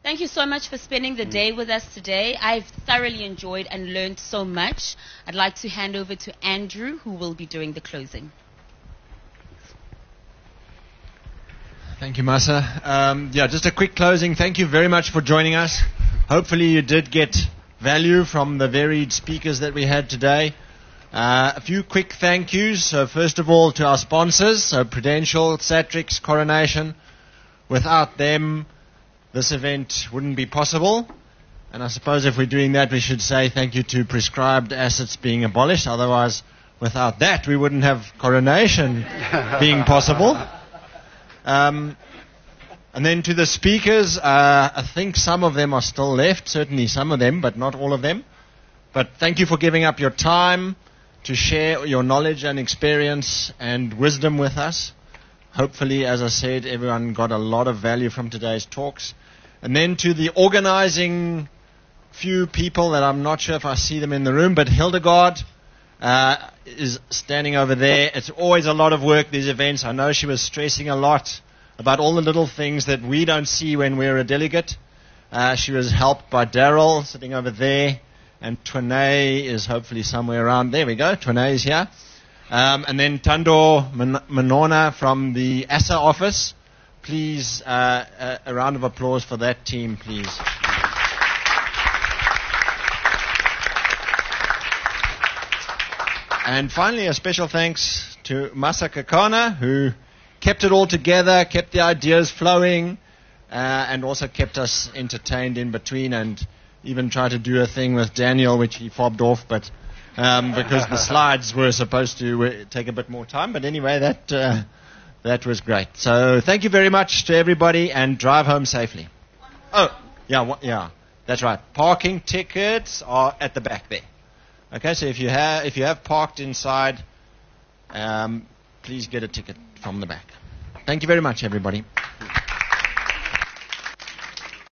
Thank you so much for spending the day with us today. I've thoroughly enjoyed and learned so much. I'd like to hand over to Andrew, who will be doing the closing. Thank you, Masa. Just a quick closing. Thank you very much for joining us. Hopefully you did get value from the varied speakers that we had today. A few quick thank yous. So first of all to our sponsors, so Prudential, Satrix, Coronation. Without them, this event wouldn't be possible. And I suppose if we're doing that, we should say thank you to prescribed assets being abolished. Otherwise, without that, we wouldn't have Coronation being possible. And then to the speakers, I think some of them are still left, certainly some of them, but not all of them. But thank you for giving up your time to share your knowledge and experience and wisdom with us. Hopefully, as I said, everyone got a lot of value from today's talks. And then to the organizing few people that I'm not sure if I see them in the room, but Hildegard is standing over there. It's always a lot of work, these events. I know she was stressing a lot about all the little things that we don't see when we're a delegate. She was helped by Daryl sitting over there, and Twane is hopefully somewhere around. There we go, Twane is here. And then Tando Manona from the ASA office. Please, a round of applause for that team, please. And finally, a special thanks to Masa Kakana, who kept it all together, kept the ideas flowing, and also kept us entertained in between, and even tried to do a thing with Daniel, which he fobbed off, but because the slides were supposed to take a bit more time. But anyway, that was great. So thank you very much to everybody, and drive home safely. Oh, yeah, that's right. Parking tickets are at the back there. Okay, so if you have parked inside, please get a ticket from the back. Thank you very much, everybody.